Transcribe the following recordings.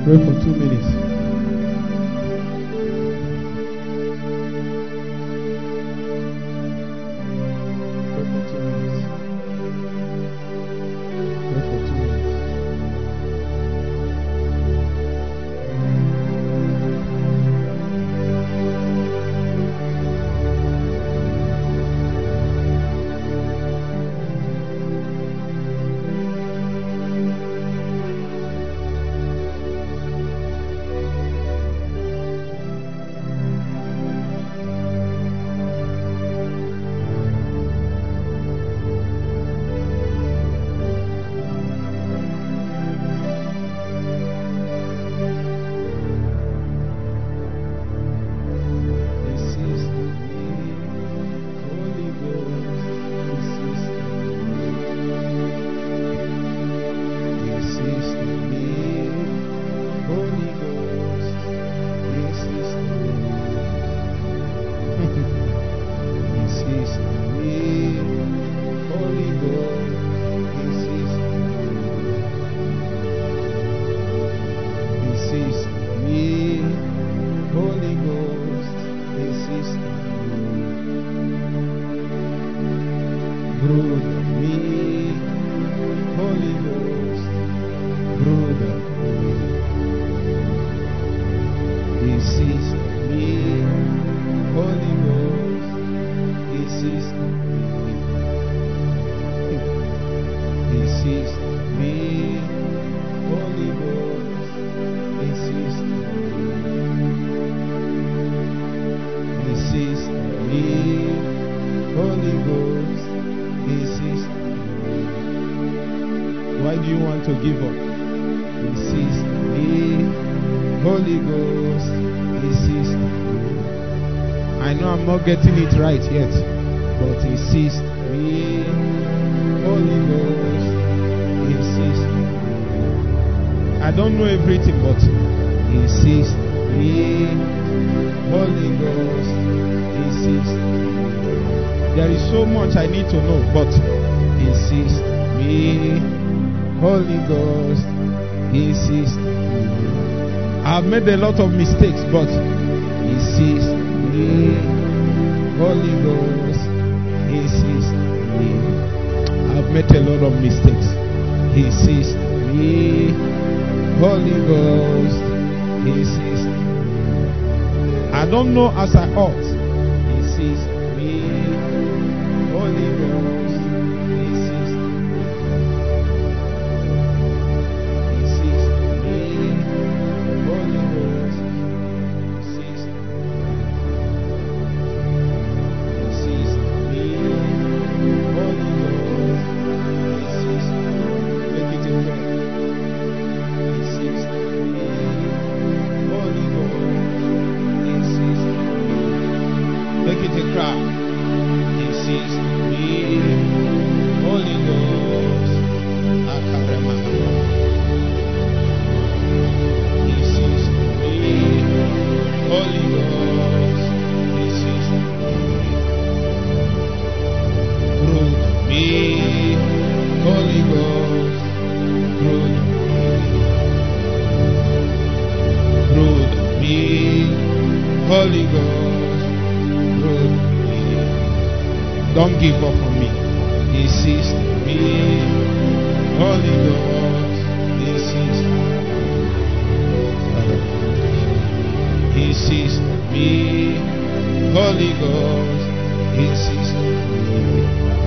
Pray for 2 minutes. Pray for 2 minutes. Pray for 2 minutes. Getting it right yet, but insist me, Holy Ghost, insist me. I don't know everything, but insist me, Holy Ghost, insist me. There is so much I need to know, but insist me, Holy Ghost, insist me. I've made a lot of mistakes, but insist me, Holy Ghost, insist me. I've made a lot of mistakes. Insist me. Holy Ghost, insist me. I don't know as I ought. Insist me. Holy Ghost, insist me. Insist me. Holy Ghost, insist me. Don't give up on me. Insist me. Holy Ghost, insist me. Insist me. Holy Ghost, insist me.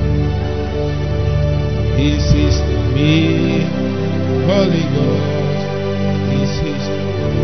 Insist me. Holy Ghost, insist me.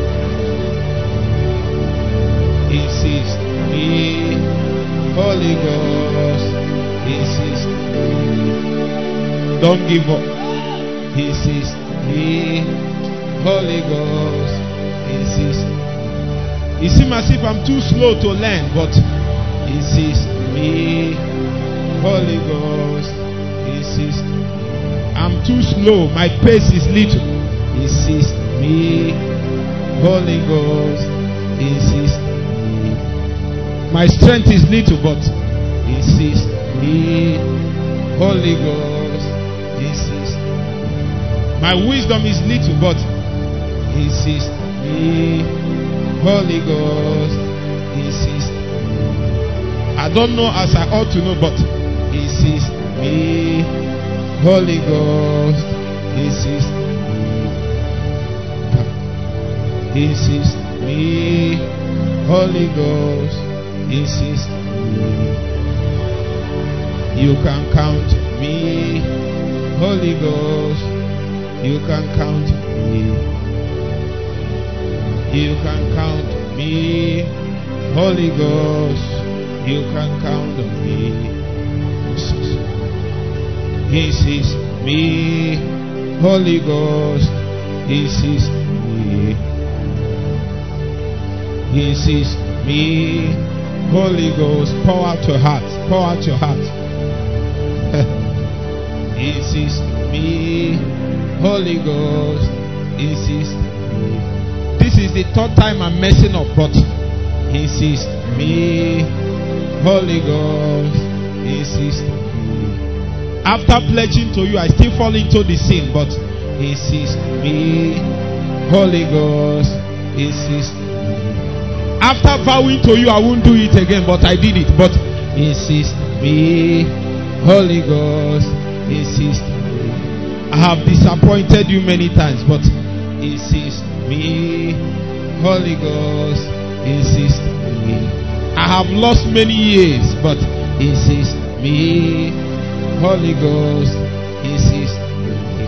Insist me. Holy Ghost, insist me. Don't give up. Insist me. Holy Ghost, insist me. It seems as if I'm too slow to learn, but insist me. Holy Ghost, insist me. I'm too slow. My pace is little. Insist me. Holy Ghost, insist me. My strength is little, but insist me. Holy Ghost, insist me. My wisdom is little, but Insist me, Holy Ghost. Insist me. I don't know as I ought to know, but insist me, Holy Ghost. Insist me. Insist me, Holy Ghost. Insist me. You can count me, Holy Ghost. You can count me. You can count me, Holy Ghost. You can count on me. Insist me, Holy Ghost. Insist me. Insist me, Holy Ghost. Pour out your heart. Pour out your heart. Insist me, Holy Ghost. Insist me. This is the third time I'm messing up, but insist me, Holy Ghost. Insist me. After pledging to you, I still fall into the sin, but insist me, Holy Ghost. Insist me. After vowing to you, I won't do it again, but I did it. But insist me, Holy Ghost. Insist me. I have disappointed you many times, but insist me, Holy Ghost. Insist me. I have lost many years, but insist me, Holy Ghost. Insist me.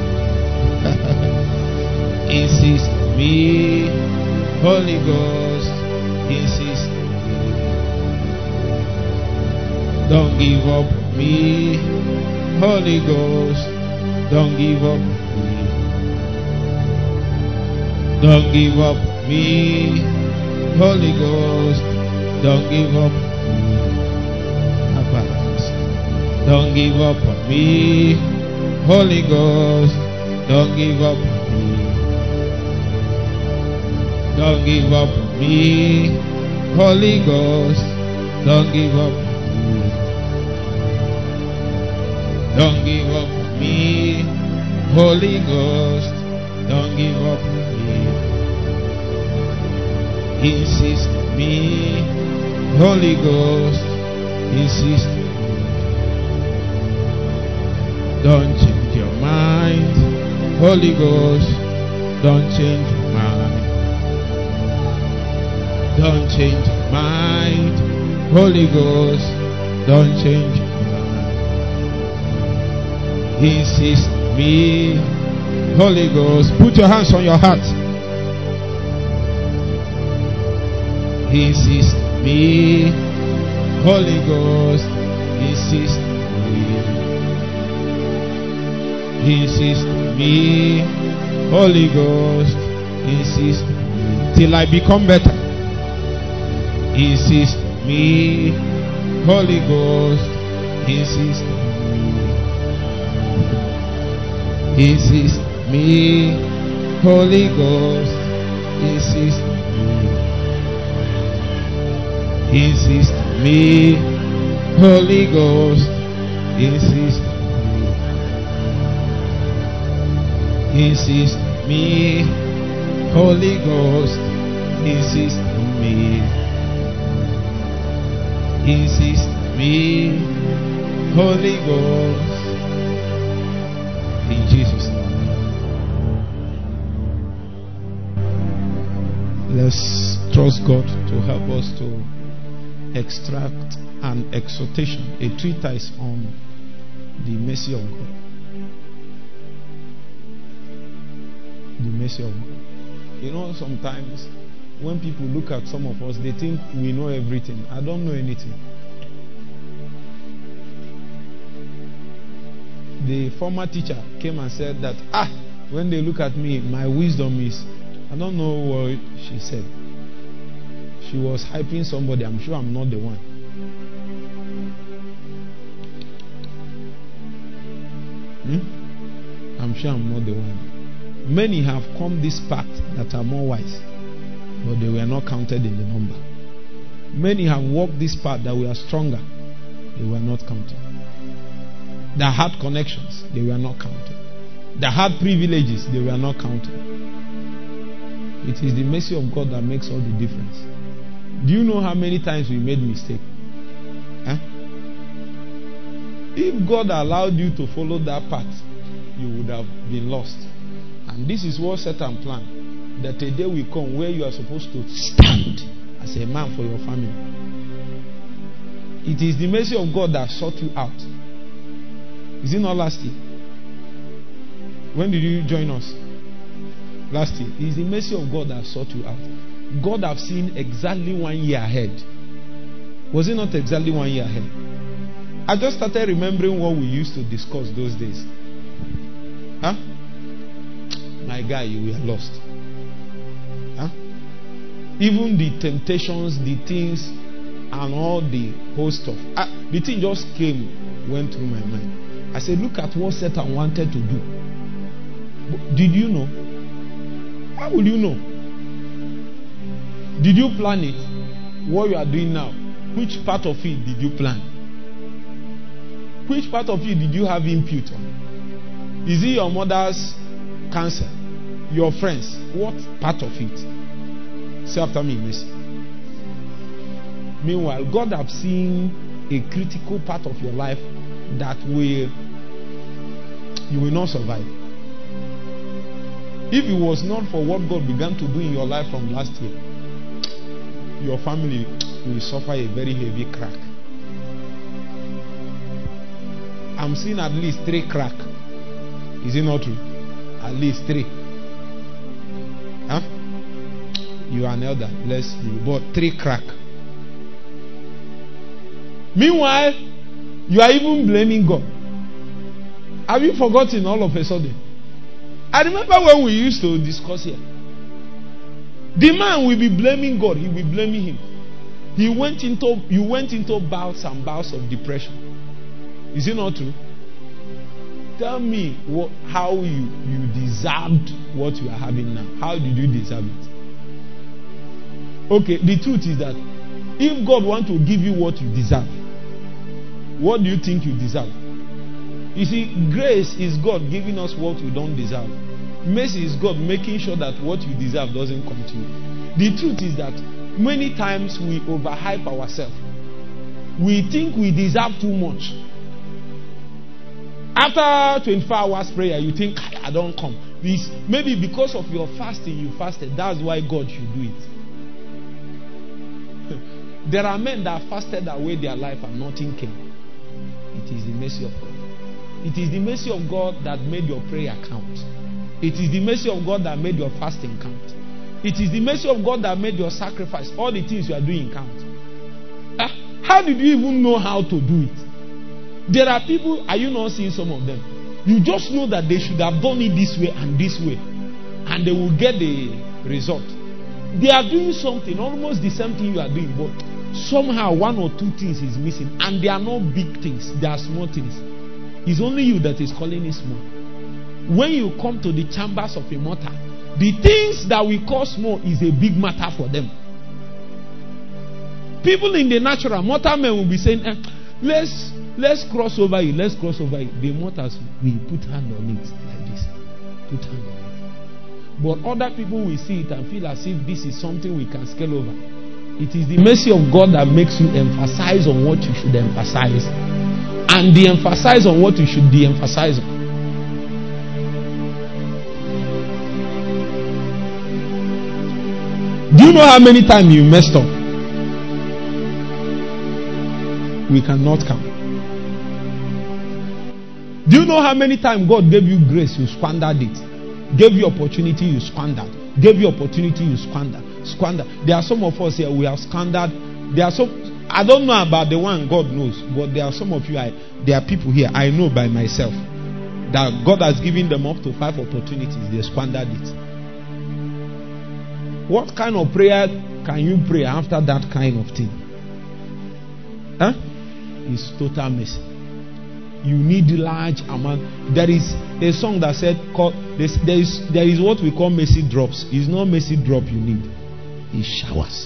Insist me, Holy Ghost. Insist me. Don't give up me, Holy Ghost. Don't give up me. Don't give up me, Holy Ghost. Don't give up me. Don't give up on me, Holy Ghost. Don't give up on me. Don't give up on me, Holy Ghost. Don't give up on me. Don't give up on me, Holy Ghost. Don't give up on me. Insist me, Holy Ghost. Insist me. Don't change your mind, Holy Ghost. Don't change your mind. Don't change your mind, Holy Ghost. Don't change your mind. Insist me, Holy Ghost. Put your hands on your heart. Insist me, Holy Ghost. Insist me. Insist me, Holy Ghost. Insist me till I become better. Insist me, Holy Ghost. Insist me. Insist me, Holy Ghost. Insist me. Insist me, Holy Ghost. Insist me. Insist me, Holy Ghost. Insist me. Insist me, Holy Ghost. In Jesus' name. Let's trust God to help us to extract an exhortation, a treatise on the mercy of God. The mercy of God. You know, sometimes when people look at some of us, they think we know everything. I don't know anything. The former teacher came and said that, when they look at me, my wisdom is, I don't know what she said. She was hyping somebody. I'm sure I'm not the one. I'm sure I'm not the one. Many have come this path that are more wise, but they were not counted in the number. Many have walked this path that were stronger. They were not counted. That had connections, they were not counted. That had privileges, they were not counted. It is the mercy of God that makes all the difference. Do you know how many times we made mistake? Huh? If God allowed you to follow that path, you would have been lost. And this is what Satan planned. That a day will come where you are supposed to stand as a man for your family. It is the mercy of God that sought you out. Is it not last year? When did you join us? Last year. It is the mercy of God that sought you out. God have seen exactly 1 year ahead. Was it not exactly 1 year ahead? I just started remembering what we used to discuss those days. Huh? My guy, you were lost. Huh? Even the temptations, the things, and all the whole stuff. The thing just went through my mind. I said, look at what Satan wanted to do. But did you know? How will you know? Did you plan it? What you are doing now? Which part of it did you plan? Which part of it did you have input on? Is it your mother's cancer? Your friends? What part of it? Say after me, mercy. Meanwhile, God have seen a critical part of your life that you will not survive. If it was not for what God began to do in your life from last year, your family will suffer a very heavy crack. I'm seeing at least 3 crack. Is it not true? At least 3. Huh? You are an elder. Let's see. But 3 crack. Meanwhile, you are even blaming God. Have you forgotten all of a sudden? I remember when we used to discuss here. The man will be blaming God. He will be blaming him. You went into bouts and bouts of depression. Is it not true? Tell me how you deserved what you are having now. How did you deserve it? Okay, the truth is that if God wants to give you what you deserve, what do you think you deserve? You see, grace is God giving us what we don't deserve. Mercy is God making sure that what you deserve doesn't come to you. The truth is that many times we overhype ourselves. We think we deserve too much. After 24 hours prayer, you think, I don't come. Maybe because of your fasting, you fasted. That's why God should do it. There are men that fasted away their life and nothing came. It is the mercy of God. It is the mercy of God that made your prayer count. It is the mercy of God that made your fasting count. It is the mercy of God that made your sacrifice, all the things you are doing count. How did you even know how to do it? There are people, are you not seeing some of them? You just know that they should have done it this way, and they will get the result. They are doing something, almost the same thing you are doing, but somehow 1 or 2 things is missing, and they are not big things, they are small things. It's only you that is calling it small. When you come to the chambers of a mortar, the things that we call small is a big matter for them. People in the natural, mortar men will be saying, let's cross over it, let's cross over it. The mortars will put hand on it like this. Put hand on it. But other people will see it and feel as if this is something we can scale over. It is the mercy of God that makes you emphasize on what you should emphasize, and de-emphasize on what you should de-emphasize on. Do you know how many times you messed up? We cannot count. Do you know how many times God gave you grace, you squandered it? Gave you opportunity, you squandered. Gave you opportunity, you squandered. There are some of us here, we have squandered. There are some, I don't know about the one, God knows. But there are some of you, there are people here, I know by myself, that God has given them up to 5 opportunities. They squandered it. What kind of prayer can you pray after that kind of thing? Huh? It's total mercy. You need large amount. There is a song that said, there is what we call mercy drops. It's not mercy drop you need. It's showers.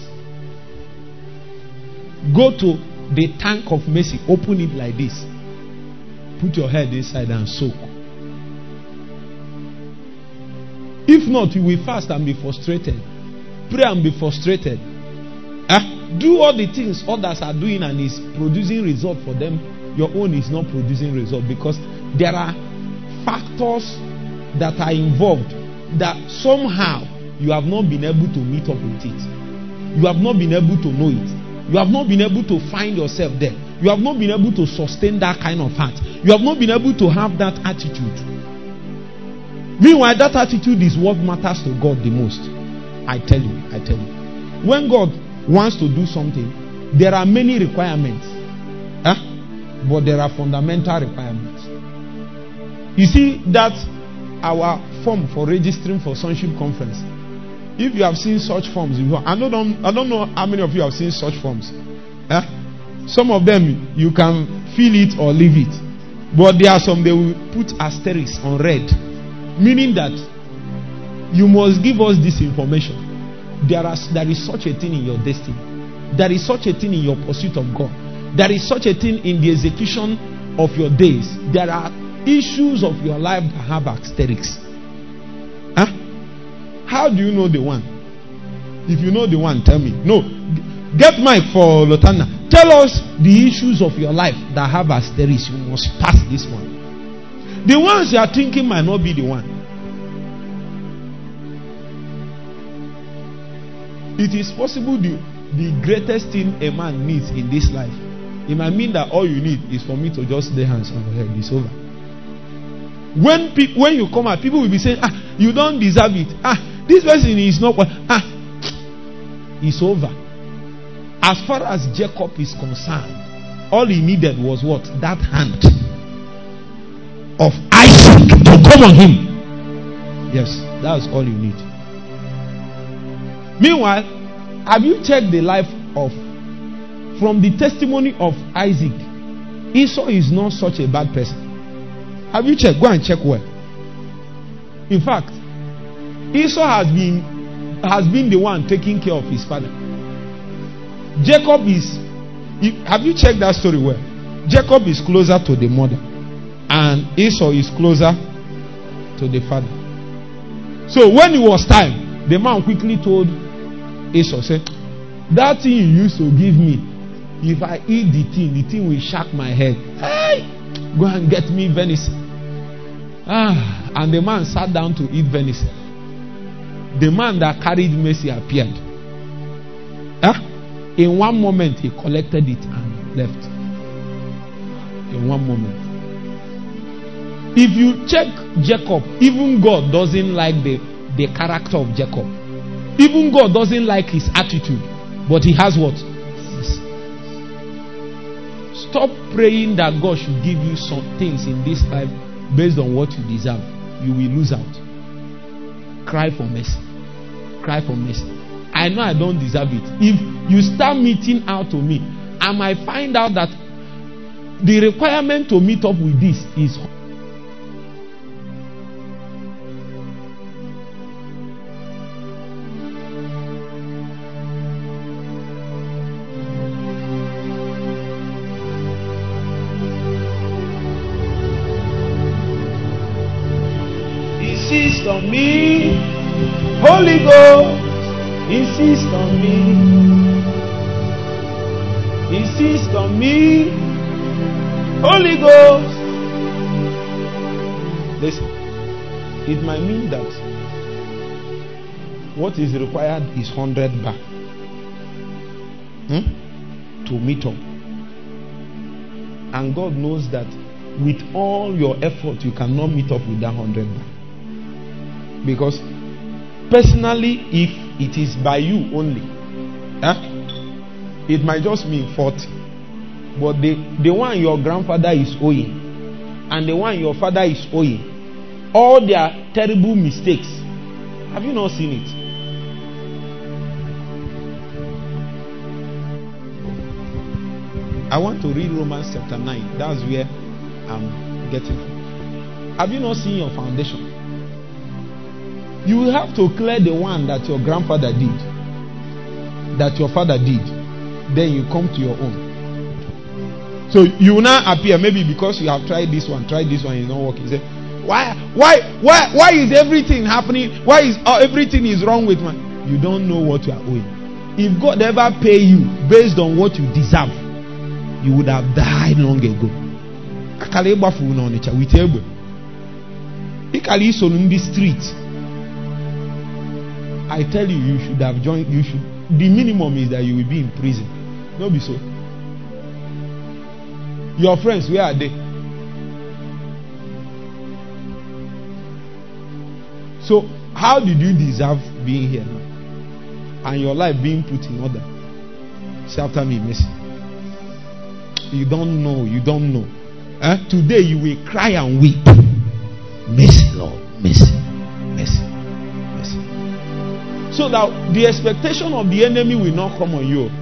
Go to the tank of mercy. Open it like this. Put your head inside and soak. If If not, you will fast and be frustrated. Pray and be frustrated. Do all the things others are doing and is producing result for them. Your own is not producing result because there are factors that are involved that somehow you have not been able to meet up with it. You have not been able to know it. You have not been able to find yourself there. You have not been able to sustain that kind of heart. You have not been able to have that attitude. Meanwhile, that attitude is what matters to God the most. I tell you. When God wants to do something, there are many requirements. But there are fundamental requirements. You see that our form for registering for sonship conference. If you have seen such forms before, I don't know how many of you have seen such forms. Some of them you can fill it or leave it. But there are some they will put asterisks on red. Meaning that you must give us this information. There is such a thing in your destiny. There is such a thing in your pursuit of God. There is such a thing in the execution of your days. There are issues of your life that have asterisks. How do you know the one? If you know the one, tell me. No. Get mic for Lotana. Tell us the issues of your life that have asterisks. You must pass this one. The ones you are thinking might not be the one. It is possible the greatest thing a man needs in this life. It might mean that all you need is for me to just lay hands on your head. It's over. When you come out, people will be saying, you don't deserve it. This person is not. It's over. As far as Jacob is concerned, all he needed was what? That hand of Isaac to come on him. Yes, that's all you need. Meanwhile, have you checked the life of, from the testimony of Isaac, Esau is not such a bad person. Have you checked? Go and check well. In fact, Esau has been the one taking care of his father. Jacob is, have you checked that story well? Jacob is closer to the mother and Esau is closer to the father. So when it was time, the man quickly told Esau, said, that thing you used to give me, if I eat the thing will shock my head. Hey, go and get me venison. And the man sat down to eat venison. The man that carried mercy appeared. In one moment, he collected it and left. In one moment. If you check Jacob, even God doesn't like the character of Jacob. Even God doesn't like his attitude. But he has what? Stop praying that God should give you some things in this life based on what you deserve. You will lose out. Cry for mercy. Cry for mercy. I know I don't deserve it. If you start meeting out to me, I might find out that the requirement to meet up with this is insist on me, Holy Ghost. Insist on me. Insist on me, Holy Ghost. Listen, it might mean that what is required is 100 baht to meet up. And God knows that with all your effort, you cannot meet up with that 100 baht. Because personally, if it is by you only, it might just mean 40. But the one your grandfather is owing and the one your father is owing, all their terrible mistakes, have you not seen it? I want to read Romans chapter 9. That's where I'm getting from. Have you not seen your foundation? You will have to clear the one that your grandfather did, that your father did. Then you come to your own. So you will now appear, maybe because you have tried this one, it's not working. Say, Why is everything happening? Why is everything is wrong with man? You don't know what you are owing. If God ever pay you based on what you deserve, you would have died long ago. In the street, I tell you, you should have joined. The minimum is that you will be in prison. No be so. Your friends, where are they? So, how did you deserve being here now? And your life being put in order? Say after me, mercy. You don't know. Today you will cry and weep. Mercy, Lord. Mercy. Mercy. Mercy. So that the expectation of the enemy will not come on you.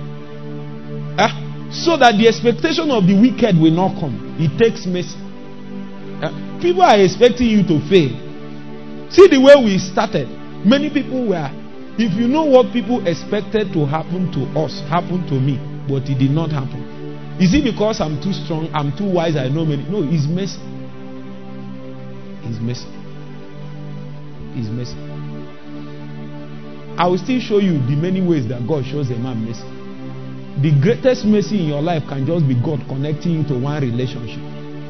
So that the expectation of the wicked will not come. It takes mercy. People are expecting you to fail. See the way we started. Many people were. If you know what people expected to happen to us, happened to me, but it did not happen. Is it because I'm too strong, I'm too wise, I know many? No, it's mercy. It's mercy. It's mercy. I will still show you the many ways that God shows a man mercy. The greatest mercy in your life can just be God connecting you to one relationship.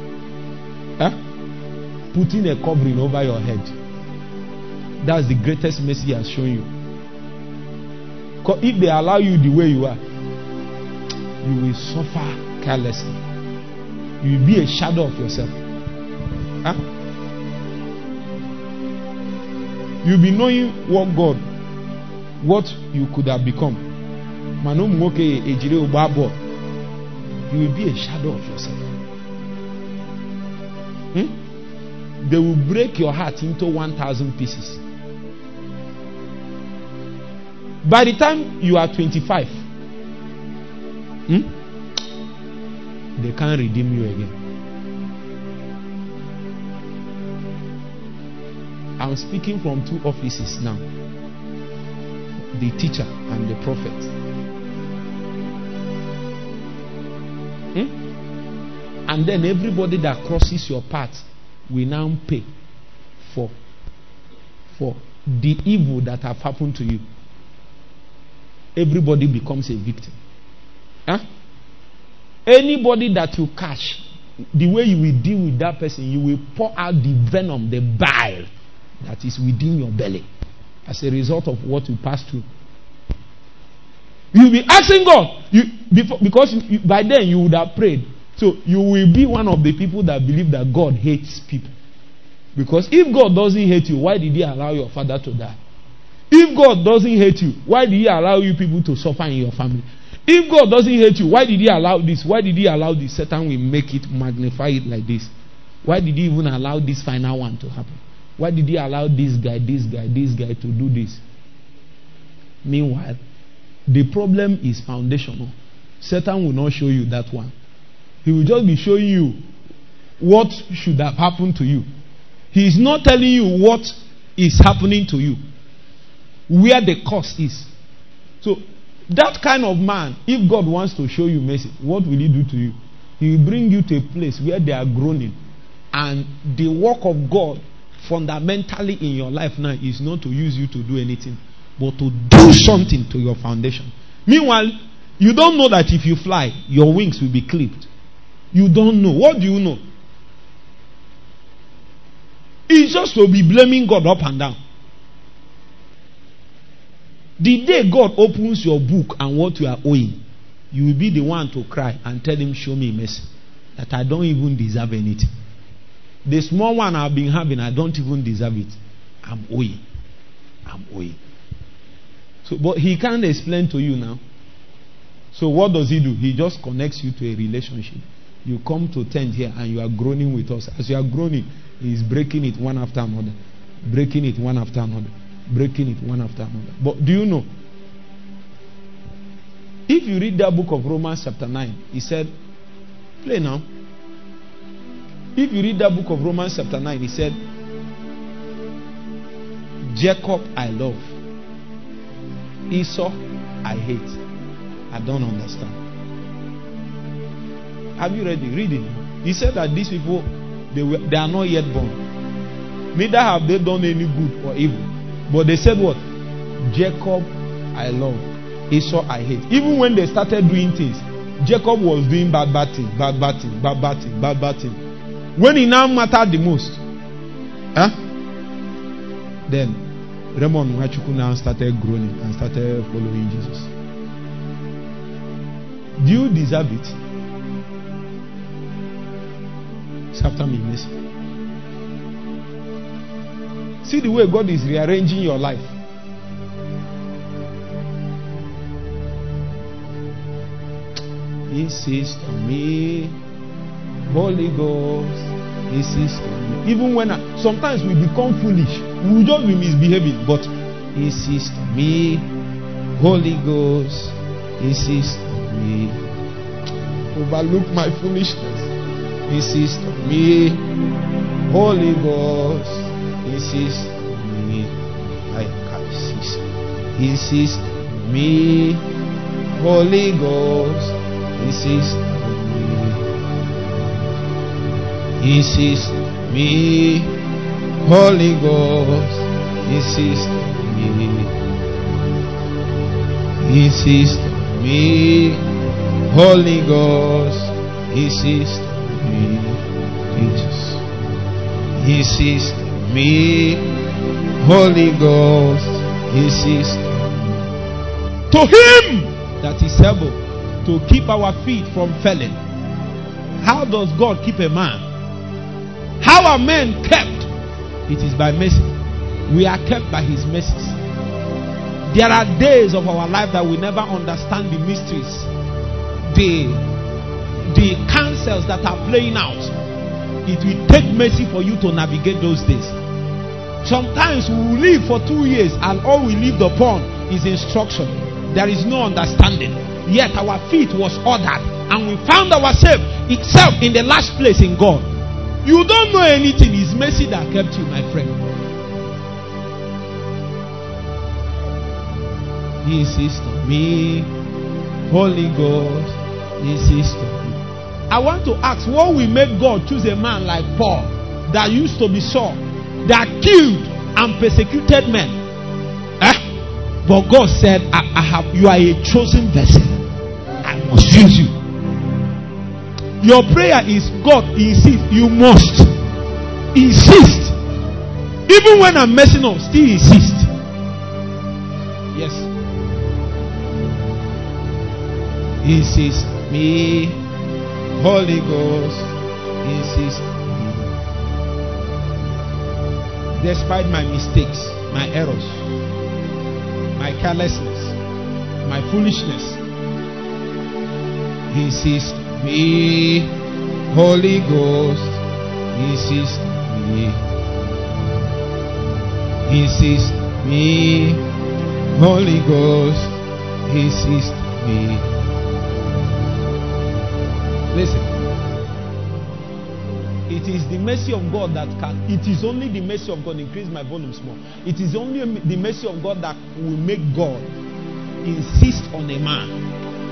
Putting a covering over your head. That's the greatest mercy He has shown you. If they allow you the way you are, you will suffer carelessly. You will be a shadow of yourself. You will be knowing what you could have become. You will be a shadow of yourself. They will break your heart into 1,000 pieces. By the time you are 25, they can't redeem you again. I'm speaking from two offices now. The teacher and the prophet. And then everybody that crosses your path will now pay for the evil that have happened to you. Everybody becomes a victim. Anybody that you catch, the way you will deal with that person, you will pour out the venom, the bile that is within your belly as a result of what you pass through. You will be asking God, because by then you would have prayed. So you will be one of the people that believe that God hates people. Because if God doesn't hate you, why did He allow your father to die? If God doesn't hate you, why did He allow you people to suffer in your family? If God doesn't hate you, why did He allow this? Why did He allow this? Satan will make it, magnify it like this. Why did He even allow this final one to happen? Why did He allow this guy to do this? Meanwhile, the problem is foundational. Satan will not show you that one. He will just be showing you what should have happened to you. He is not telling you what is happening to you, where the cause is. So, that kind of man, if God wants to show you mercy, what will He do to you? He will bring you to a place where they are groaning. And the work of God fundamentally in your life now is not to use you to do anything, but to do something to your foundation. Meanwhile, you don't know that if you fly, your wings will be clipped. You don't know. What do you know? It's just to be blaming God up and down. The day God opens your book and what you are owing, you will be the one to cry and tell Him, show me mercy. That I don't even deserve anything. The small one I've been having, I don't even deserve it. I'm owing. So, but He can't explain to you now. So what does He do? He just connects you to a relationship. You come to tent here and you are groaning with us. As you are groaning, He is breaking it one after another. Breaking it one after another. Breaking it one after another. But do you know? If you read that book of Romans chapter 9, he said, play now. If you read that book of Romans chapter 9, he said, Jacob I love, Esau I hate. I don't understand. Have you read it? Read it. He said that these people, they are not yet born. Neither have they done any good or evil. But they said what? Jacob I love, Esau I hate. Even when they started doing things, Jacob was doing bad thing. When it now mattered the most, then Raymond Nwachukwu now started groaning and started following Jesus. Do you deserve it? It's after me, mercy. See the way God is rearranging your life. Insist on me, Holy Ghost. Insist on me. Even when sometimes we become foolish, we will just be misbehaving. But insist on me, Holy Ghost. Insist on me. Overlook my foolishness. Insist on me, Holy Ghost. Insist on me. I insist. Insist on me, Holy Ghost. Insist on me. Insist on me, Holy Ghost. Insist on me. Insist on me, Holy Ghost. Insist on me, Jesus. Insist on me, Holy Ghost. Insist on me. To Him that is able to keep our feet from falling. How does God keep a man? How are men kept? It is by mercy. We are kept by His mercies. There are days of our life that we never understand the mysteries, the counsels that are playing out. It will take mercy for you to navigate those days. Sometimes we will live for 2 years and all we lived upon is instruction. There is no understanding. Yet our feet was ordered and we found ourselves itself in the last place in God. You don't know anything. It's mercy that kept you, my friend. Insist on me, Holy Ghost. Insist on me. I want to ask, what will make God choose a man like Paul that used to be Saul, that killed and persecuted men? But God said, you are a chosen vessel. I must use you. Your prayer is, God, insist. You must insist. Even when I'm messing up, still insist. Yes. Insist me, Holy Ghost. Insist me. Despite my mistakes, my errors, my carelessness, my foolishness, insist me, Holy Ghost. Insist me. Insist me, Holy Ghost. Insist me. Listen, it is the mercy of God that can. It is only the mercy of God. Increase my volume small. It is only the mercy of God that will make God insist on a man.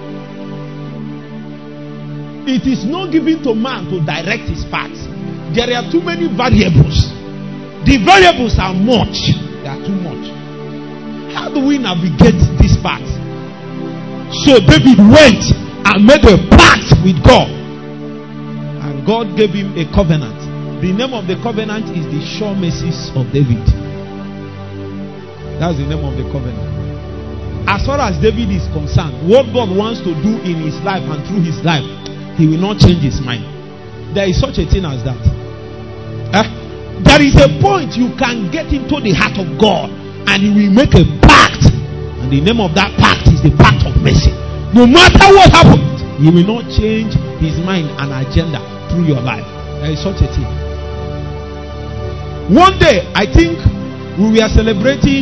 It is not given to man to direct his paths. There are too many variables. The variables are much. They are too much. How do we navigate this path? So David went and made a pact with God. And God gave him a covenant. The name of the covenant is the sure mercies of David. That's the name of the covenant. As far as David is concerned, what God wants to do in his life and through his life, He will not change his mind. There is such a thing as that. There is a point you can get into the heart of God and He will make a pact. And the name of that pact is the pact of mercy. No matter what happens, He will not change His mind and agenda through your life. There is such a thing. One day, I think we were celebrating,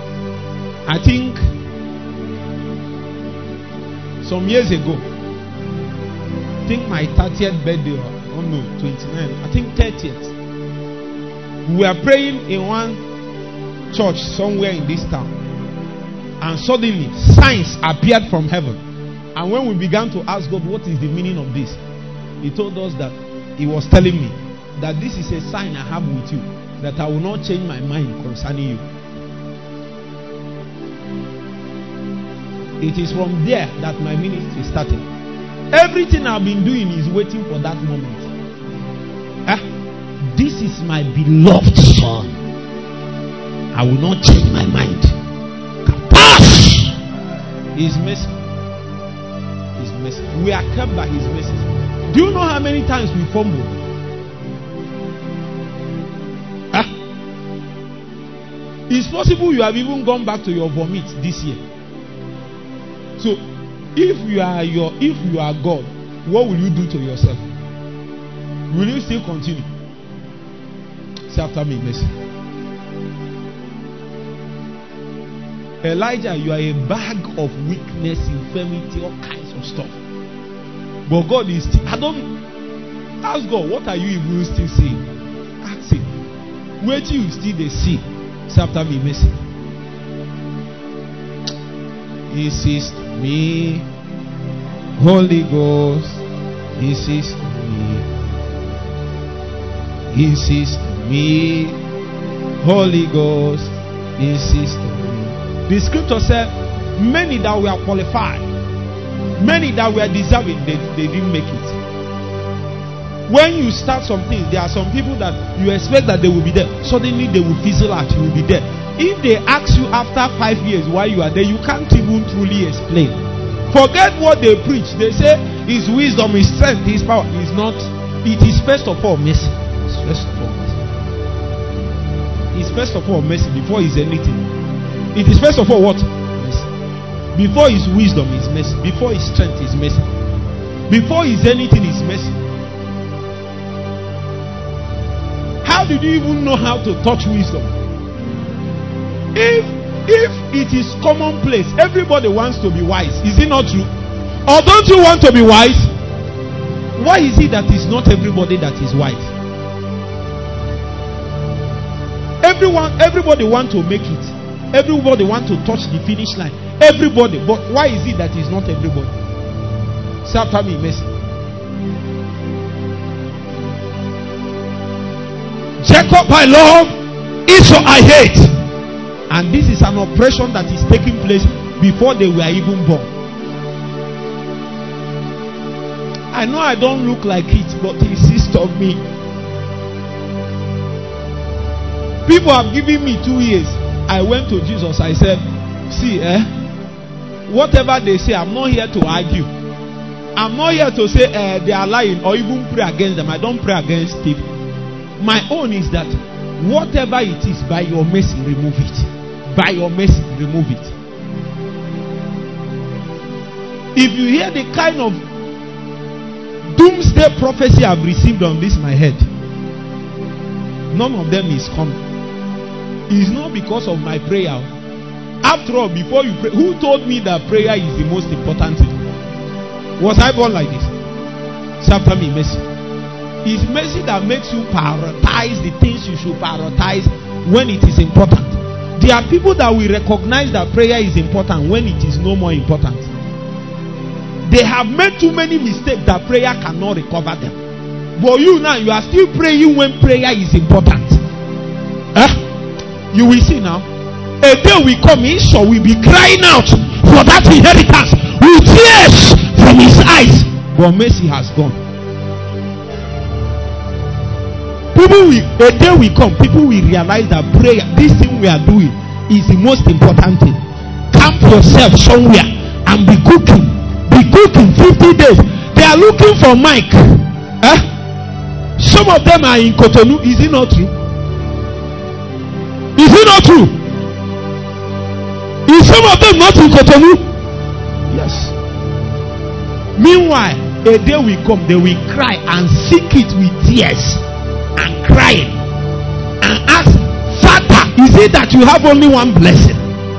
some years ago, I think my 30th birthday, 29, I think 30th. We were praying in one church somewhere in this town. And suddenly, signs appeared from heaven. And when we began to ask God, what is the meaning of this? He told us that He was telling me that this is a sign I have with you. that I will not change my mind concerning you. It is from there that my ministry started. Everything I've been doing is waiting for that moment. This is my beloved son. I will not change my mind. His mercy. His mercy. We are kept by His mercy. Do you know how many times we fumble? It's possible you have even gone back to your vomit this year. So, if you are God, what will you do to yourself? Will you still continue? Say after me, mercy. Elijah, you are a bag of weakness, infirmity, all kinds of stuff. But God is still. Ask God, what are you even still saying? Ask Him. Wait till you still they see. Say after me, mercy. Insist me, Holy Ghost. Insist me. Insist me, Holy Ghost. Insist me. The scripture said, many that were qualified, many that were deserving, they didn't make it. When you start some things, there are some people that you expect that they will be there. Suddenly they will fizzle out. You will be there. If they ask you after 5 years why you are there, you can't even truly explain. Forget what they preach. They say His wisdom, His strength, His power. Is not. It is first of all mercy. It's first of all mercy. It's first of all mercy before His anything. It is first of all what? Mercy. Before His wisdom is mercy. Before His strength is mercy. Before His anything is mercy. How did you even know how to touch wisdom? If it is commonplace, everybody wants to be wise. Is it not true? Or don't you want to be wise? Why is it that it's not everybody that is wise? Everybody want to make it. Everybody want to touch the finish line. Everybody. But why is it that it's not everybody? Say after me, mercy. Jacob I love, Esau I hate. And this is an operation that is taking place before they were even born. I know I don't look like it, but insist on me. People have given me 2 years. I went to Jesus. I said, see, whatever they say, I'm not here to argue. I'm not here to say they are lying or even pray against them. I don't pray against people. My own is that whatever it is, by your mercy, remove it. By your mercy, remove it. If you hear the kind of doomsday prophecy I've received on this my head, none of them is coming. It's not because of my prayer. After all, before you pray, who told me that prayer is the most important thing? Was I born like this? Say after me, mercy. It's mercy that makes you prioritize the things you should prioritize when it is important. There are people that will recognize that prayer is important when it is no more important. They have made too many mistakes that prayer cannot recover them. But you now, you are still praying when prayer is important. You will see now. A day will come, Esau will be crying out for that inheritance with tears from his eyes. But mercy has gone. A day will come, people will realize that prayer, this thing we are doing, is the most important thing. Camp yourself somewhere and be cooking. Be cooking 50 days. They are looking for Mike. Some of them are in Cotonou. Is it not true? Is it not true? Is some of them not in Cotonou? Yes. Meanwhile, a day will come, they will cry and seek it with tears and crying and ask, Father, is it that you have only one blessing?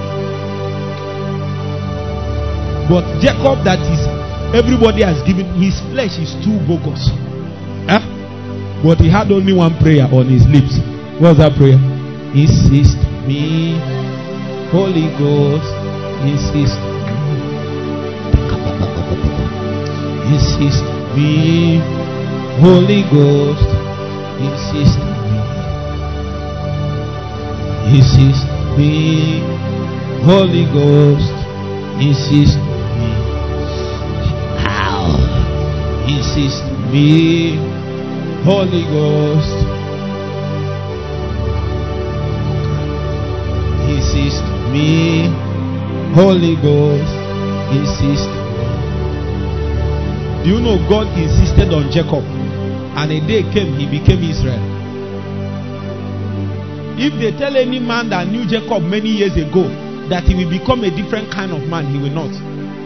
But Jacob, that is, everybody has given, his flesh is too bogus. But he had only one prayer on his lips. What's that prayer? Insist me, Holy Ghost, insist me. Insist me, Holy Ghost, insist me. insist me. Holy Ghost, insist me. How? Insist me. Holy Ghost, insist me. Holy Ghost, insist me. Do you know God insisted on Jacob, and a day came he became Israel? If they tell any man that knew Jacob many years ago that he will become a different kind of man, he will not.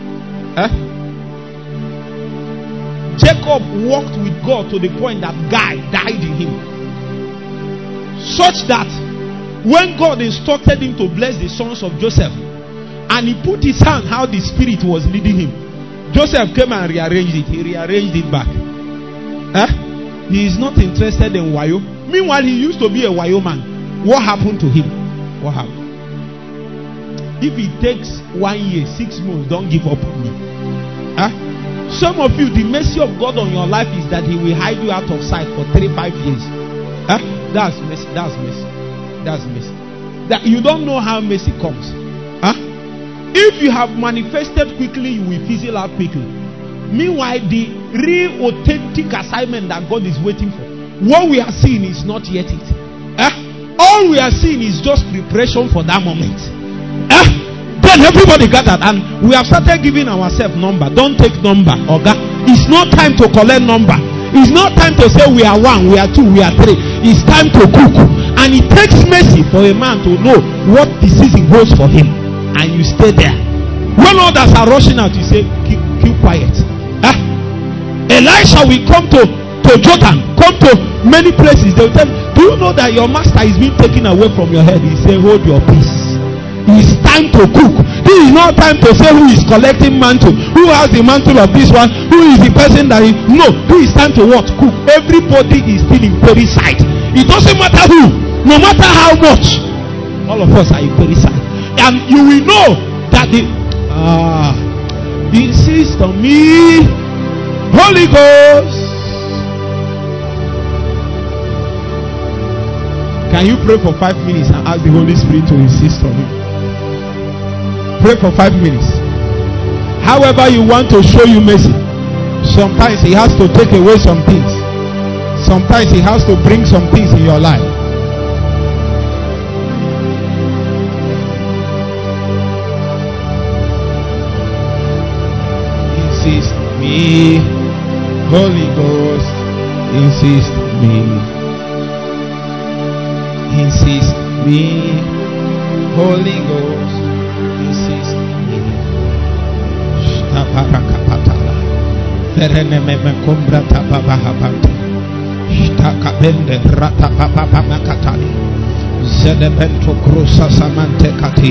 Jacob walked with God to the point that God died in him, such that when God instructed him to bless the sons of Joseph, and he put his hand how the Spirit was leading him, Joseph came and rearranged it. He rearranged it back. He is not interested in wayo. Meanwhile, he used to be a wayo man. What happened to him? What happened? If it takes 1 year, 6 months, don't give up on me. Some of you, the mercy of God on your life is that He will hide you out of sight for 3-5 years. That's mercy. That's mercy. That's mercy. That you don't know how mercy comes. If you have manifested quickly, you will fizzle out quickly. Meanwhile, the real authentic assignment that God is waiting for, what we are seeing is not yet it. All we are seeing is just preparation for that moment. Then everybody gathered, and we have started giving ourselves number. Don't take number, Oga. It's not time to collect number. It's not time to say we are 1, we are 2, we are 3. It's time to cook. And it takes mercy for a man to know what the season holds for him. And you stay there. When others are rushing out, you say, keep quiet. Elisha will come to Jordan, come to many places. They will tell him, do you know that your master is being taken away from your head? He say, hold your peace. It's time to cook. This is not time to say who is collecting mantle, who has the mantle of this one, who is the person that is. No, this is time to what? Cook. Everybody is still in parasite. It doesn't matter who, no matter how much. All of us are in parasite. And you will know that the insist on me, Holy Ghost. Can you pray for 5 minutes and ask the Holy Spirit to insist on you? Pray for 5 minutes. However you want to show you mercy. Sometimes He has to take away some things. Sometimes He has to bring some things in your life. Insist me, Holy Ghost, insist me. Insist me, Holy Ghost, insist me. Shtaparakapatala, Ferenememe kumbra tapabahabante, Shtakabende ratapapamakatali, Zedebento krusa samante kati,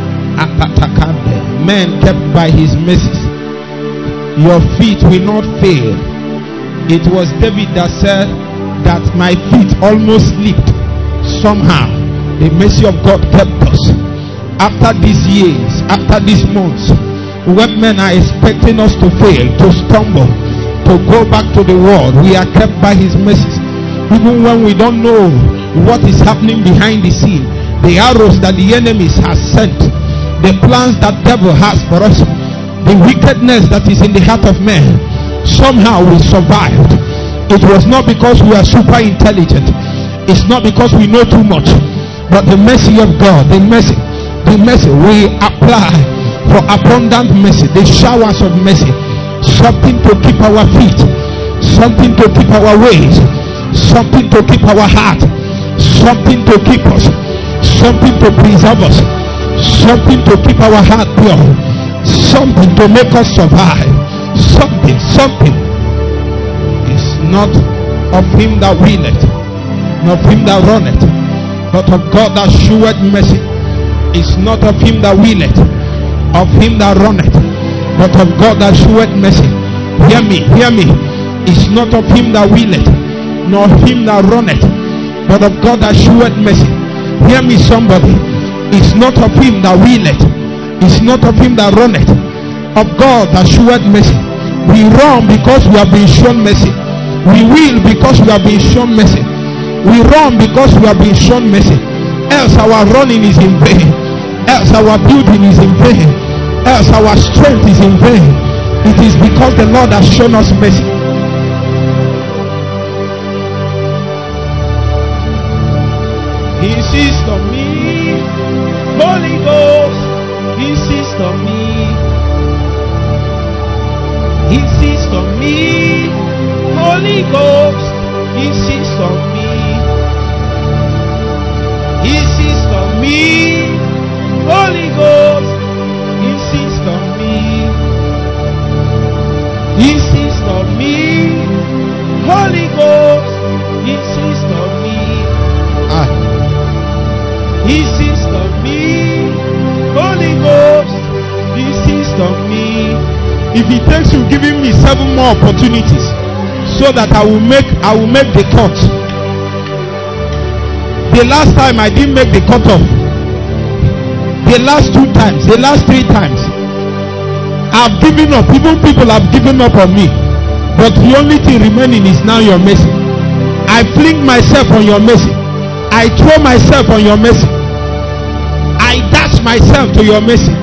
Apatakambe, men kept by His mercies. Your feet will not fail. It was David that said that my feet almost slipped. Somehow the mercy of God kept us. After these years, after these months, when men are expecting us to fail, to stumble, to go back to the world, we are kept by His mercies. Even when we don't know what is happening behind the scene, the arrows that the enemies has sent, the plans that devil has for us, the wickedness that is in the heart of man, somehow we survived. It was not because we are super intelligent. It's not because we know too much, but the mercy of God, the mercy we apply for abundant mercy, the showers of mercy, something to keep our feet, something to keep our ways, something to keep our heart, something to keep us, something to preserve us, something to keep our heart pure, something to make us survive, something. It's not of him that willeth, not of him that runneth, but of God that sheweth mercy. It's not of him that willeth, of him that runneth, but of God that sheweth mercy. Hear me. It's not of him that willeth, nor him that runneth, but of God that sheweth mercy. Hear me, somebody. It's not of him that willeth, it's not of him that runneth, of God that sheweth mercy. We run because we have been shown mercy. We will because we have been shown mercy. We run because we have been shown mercy. else our running is in vain, else our building is in vain, else our strength is in vain. It is because the Lord has shown us mercy. Insist on me, Holy Ghost, insist on me. Insist on me, Holy Ghost, insist on me. Insist on me, Holy Ghost, insist on me. Insist on me, Holy Ghost, insist on me. Insist on me, Holy Ghost, insist on me. If it takes you giving me 7 more opportunities so that I will make the cut. The last time I didn't make the cut off. The last 2 times, the last 3 times, I've given up. Even people have given up on me. But the only thing remaining is now your mercy. I fling myself on your mercy. I throw myself on your mercy. I dash myself to your mercy.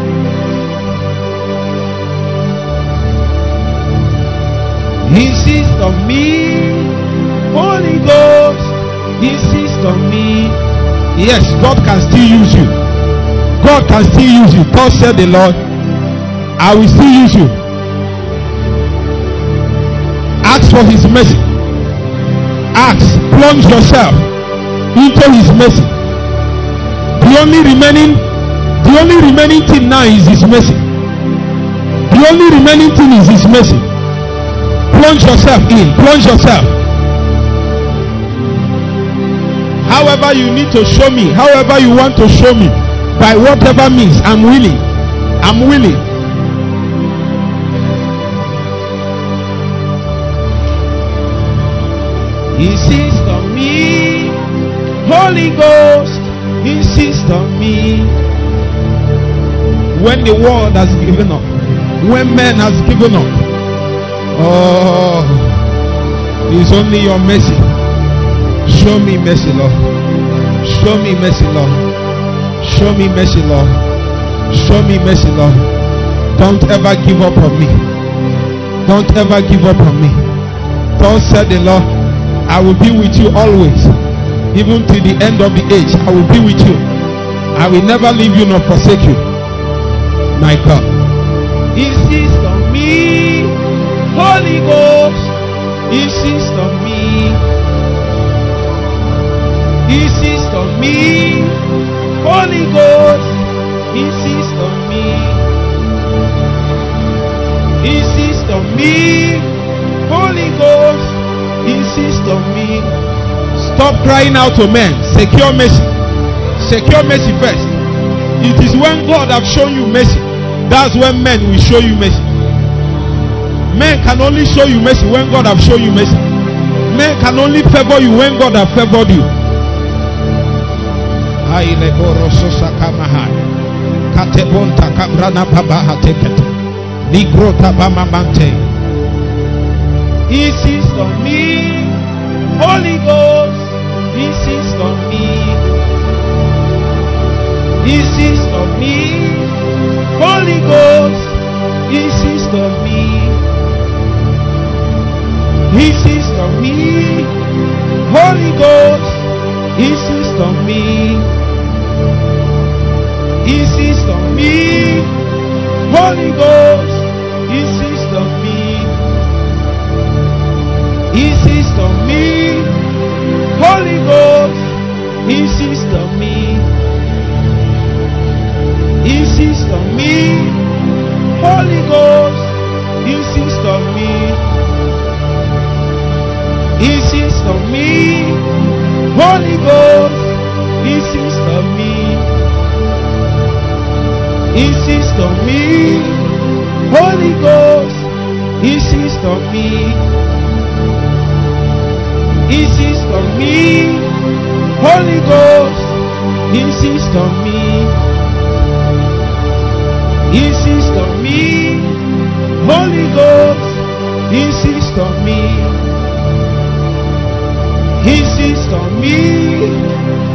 Insist on me, Holy Ghost, insist on me. Yes, God can still use you. God can still use you. God said the Lord, I will still use you. Ask for his mercy. Ask, plunge yourself into his mercy. The only remaining thing now is his mercy. The only remaining thing is his mercy. Plunge yourself in. Plunge yourself. However you need to show me, however you want to show me, by whatever means, I'm willing. I'm willing. Insist on me, Holy Ghost, insist on me. When the world has given up, when man has given up, oh, it's only your mercy. Show me mercy, Lord. Show me mercy, Lord. Show me mercy, Lord. Show me mercy, Lord. Don't ever give up on me. Don't ever give up on me. God said the Lord, I will be with you always. Even to the end of the age, I will be with you. I will never leave you nor forsake you. My God. Insist on me, Holy Ghost. Insist on me. Insist on me, Holy Ghost. Insist on me. Insist on me, Holy Ghost. Insist on me. Stop crying out to men. Secure mercy. Secure mercy first. It is when God have shown you mercy, that's when men will show you mercy. Men can only show you mercy when God have shown you mercy. Men can only favor you when God have favored you. Insist on me, Holy Ghost. Insist on me. Insist on me, Holy Ghost. Insist on me. Insist on me, Holy Ghost. Insist on me. Insist on me, Holy Ghost. Insist on me. Insist on me, Holy Ghost. Insist on me. Insist on me, Holy Ghost. Insist on me. Insist on me, Holy Ghost. Insist on me. Insist on me, Holy Ghost. Insist on me. Insist on me, Holy Ghost. Insist on me. Insist on me, Holy Ghost. Insist on me. Insist on me,